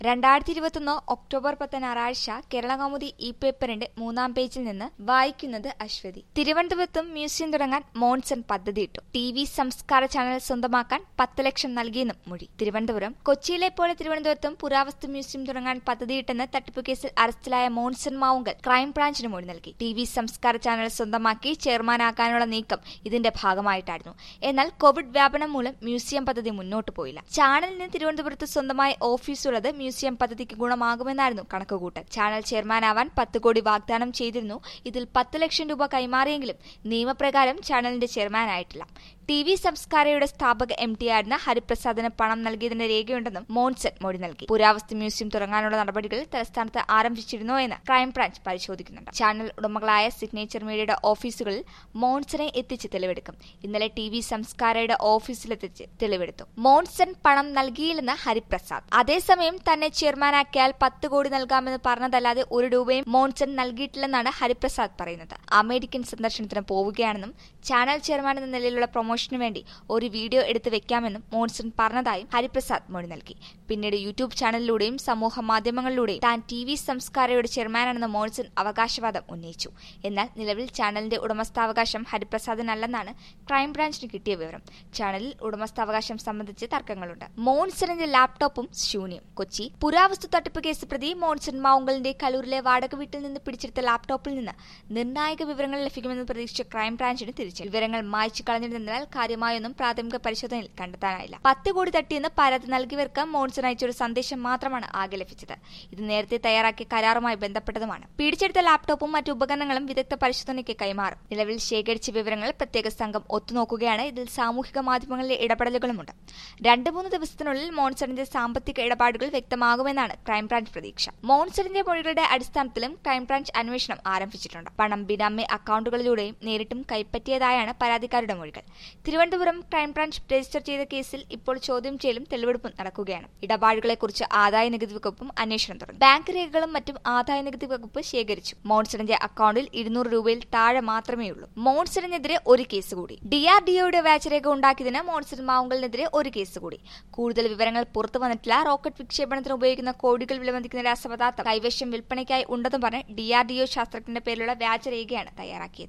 2021 October 10 ഞായറാഴ്ച കേരളകൗമുദി പേപ്പറിന്റെ 3-ാം പേജിൽ നിന്ന് വായിക്കുന്നത് അശ്വതി. തിരുവനന്തപുരത്തും മ്യൂസിയം തുടങ്ങാൻ മോൺസൺ പദ്ധതിയിട്ടു. TV സംസ്കാര ചാനൽ സ്വന്തമാക്കാൻ 10 ലക്ഷം നൽകിയെന്നും മൊഴി. തിരുവനന്തപുരം. കൊച്ചിയിലെ പോലെ തിരുവനന്തപുരത്തും പുരാവസ്തു മ്യൂസിയം തുടങ്ങാൻ പദ്ധതിയിട്ടെന്ന് തട്ടിപ്പ് കേസിൽ അറസ്റ്റിലായ മോൺസൺ മാവുങ്കൽ ക്രൈംബ്രാഞ്ചിന് മൊഴി നൽകി. TV സംസ്കാര ചാനൽ സ്വന്തമാക്കി ചെയർമാനാക്കാനുള്ള നീക്കം ഇതിന്റെ ഭാഗമായിട്ടായിരുന്നു. എന്നാൽ കോവിഡ് വ്യാപനം മൂലം മ്യൂസിയം പദ്ധതി മുന്നോട്ടു പോയില്ല. ചാനലിന് തിരുവനന്തപുരത്ത് സ്വന്തമായി ഓഫീസുള്ളത് മ്യൂസിയം പദ്ധതിക്ക് ഗുണമാകുമെന്നായിരുന്നു കണക്കുകൂട്ടൽ. ചാനൽ ചെയർമാനാവാൻ 10 കോടി വാഗ്ദാനം ചെയ്തിരുന്നു. ഇതിൽ 10 ലക്ഷം രൂപ കൈമാറിയെങ്കിലും നിയമപ്രകാരം ചാനലിന്റെ ചെയർമാനായിട്ടില്ല. TV സംസ്കാരയുടെ സ്ഥാപക MD ആയിരുന്ന ഹരിപ്രസാദിന് പണം നൽകിയതിന്റെ രേഖയുണ്ടെന്നും മോൺസൺ മൊഴി നൽകി. പുരാവസ്തു മ്യൂസിയം തുടങ്ങാനുള്ള നടപടികൾ തലസ്ഥാനത്ത് ആരംഭിച്ചിരുന്നോ എന്ന് ക്രൈംബ്രാഞ്ച് പരിശോധിക്കുന്നുണ്ട്. ചാനൽ ഉടമകളായ സിഗ്നേച്ചർ മീഡിയയുടെ ഓഫീസുകളിൽ മോൺസനെ എത്തിച്ച് തെളിവെടുക്കും. ഇന്നലെ TV സംസ്കാരയുടെ ഓഫീസിലെത്തിച്ച് തെളിവെടുത്തു. മോൺസൺ പണം നൽകിയില്ലെന്ന് ഹരിപ്രസാദ്. അതേസമയം തന്നെ ചെയർമാനാക്കിയാൽ 10 കോടി നൽകാമെന്ന് പറഞ്ഞതല്ലാതെ 1 രൂപയും മോൺസൺ നൽകിയിട്ടില്ലെന്നാണ് ഹരിപ്രസാദ് പറയുന്നത്. അമേരിക്കൻ സന്ദർശനത്തിന് പോവുകയാണെന്നും ചാനൽ ചെയർമാൻ എന്ന നിലയിലുള്ള പ്രൊമോഷന് വേണ്ടി ഒരു വീഡിയോ എടുത്ത് വെക്കാമെന്നും മോൺസൺ പറഞ്ഞതായും ഹരിപ്രസാദ് മൊഴി നൽകി. പിന്നീട് യൂട്യൂബ് ചാനലിലൂടെയും സമൂഹ മാധ്യമങ്ങളിലൂടെയും താൻ TV സംസ്കാരയുടെ ചെയർമാനാണെന്ന് മോൺസൺ അവകാശവാദം ഉന്നയിച്ചു. എന്നാൽ നിലവിൽ ചാനലിന്റെ ഉടമസ്ഥാവകാശം ഹരിപ്രസാദിനല്ലെന്നാണ് ക്രൈംബ്രാഞ്ചിന് കിട്ടിയ വിവരം. ചാനലിൽ ഉടമസ്ഥാവകാശം സംബന്ധിച്ച് തർക്കങ്ങളുണ്ട്. മോൺസണിന്റെ ലാപ്ടോപ്പും ശൂന്യം. കൊച്ചി. പുരാവസ്തു തട്ടിപ്പ് കേസ് പ്രതി മോൺസൺ മാവുങ്കലിന്റെ കലൂരിലെ വാടക വീട്ടിൽ നിന്ന് പിടിച്ചെടുത്ത ലാപ്ടോപ്പിൽ നിന്ന് നിർണായക വിവരങ്ങൾ ലഭിക്കുമെന്ന് പ്രതീക്ഷിച്ച ക്രൈംബ്രാഞ്ചിന് തിരിച്ചു. വിവരങ്ങൾ മായ്ച്ചു കളഞ്ഞിരുന്നതിനാൽ കാര്യമായൊന്നും പ്രാഥമിക പരിശോധനയിൽ കണ്ടെത്താനായില്ല. 10 കോടി തട്ടിയെന്ന് പരാതി നൽകിയവർക്ക് മോൺസൺ അയച്ചൊരു സന്ദേശം മാത്രമാണ് ആകെ ലഭിച്ചത്. ഇത് നേരത്തെ തയ്യാറാക്കിയ കരാറുമായി ബന്ധപ്പെട്ടതുമാണ്. പിടിച്ചെടുത്ത ലാപ്ടോപ്പും മറ്റു ഉപകരണങ്ങളും വിദഗ്ധ പരിശോധനയ്ക്ക് കൈമാറും. നിലവിൽ ശേഖരിച്ച വിവരങ്ങൾ പ്രത്യേക സംഘം ഒത്തുനോക്കുകയാണ്. ഇതിൽ സാമൂഹിക മാധ്യമങ്ങളിലെ ഇടപെടലുകളുമുണ്ട്. 2-3 ദിവസത്തിനുള്ളിൽ മോൺസണിന്റെ സാമ്പത്തിക ഇടപാടുകൾ വ്യക്തമാകുമെന്നാണ് ക്രൈംബ്രാഞ്ച് പ്രതീക്ഷ. മോൺസണിന്റെ മൊഴികളുടെ അടിസ്ഥാനത്തിലും ക്രൈംബ്രാഞ്ച് അന്വേഷണം ആരംഭിച്ചിട്ടുണ്ട്. പണം ബിനാമി അക്കൌണ്ടുകളിലൂടെയും നേരിട്ടും കൈപ്പറ്റിയതായാണ് പരാതിക്കാരുടെ മൊഴികൾ. തിരുവനന്തപുരം ക്രൈംബ്രാഞ്ച് രജിസ്റ്റർ ചെയ്ത കേസിൽ ഇപ്പോൾ ചോദ്യം ചെയ്യലും തെളിവെടുപ്പും നടക്കുകയാണ്. ഇടപാടുകളെക്കുറിച്ച് ആദായനികുതി വകുപ്പും അന്വേഷണം തുടങ്ങി. ബാങ്ക് രേഖകളും മറ്റും ആദായനികുതി വകുപ്പ് ശേഖരിച്ചു. മോൺസണിന്റെ അക്കൌണ്ടിൽ 200 രൂപയിൽ താഴെ മാത്രമേയുള്ളൂ. മോൺസണിനെതിരെ ഒരു കേസ് കൂടി. DRDOയുടെ വ്യാജരേഖ ഉണ്ടാക്കിയതിന് മോൺസൺ മാവുങ്കലിനെതിരെ ഒരു കേസ് കൂടി. കൂടുതൽ വിവരങ്ങൾ പുറത്തു വന്നിട്ടില്ല. റോക്കറ്റ് വിക്ഷേപണത്തിന് ഉപയോഗിക്കുന്ന കോടികൾ വിലമതിക്കുന്ന രാസപദാർത്ഥം കൈവശം വിൽപ്പനയ്ക്കായി ഉണ്ടെന്ന് പറഞ്ഞ് DRDO ശാസ്ത്രജ്ഞന്റെ പേരിലുള്ള വ്യാജരേഖയാണ് തയ്യാറാക്കിയത്.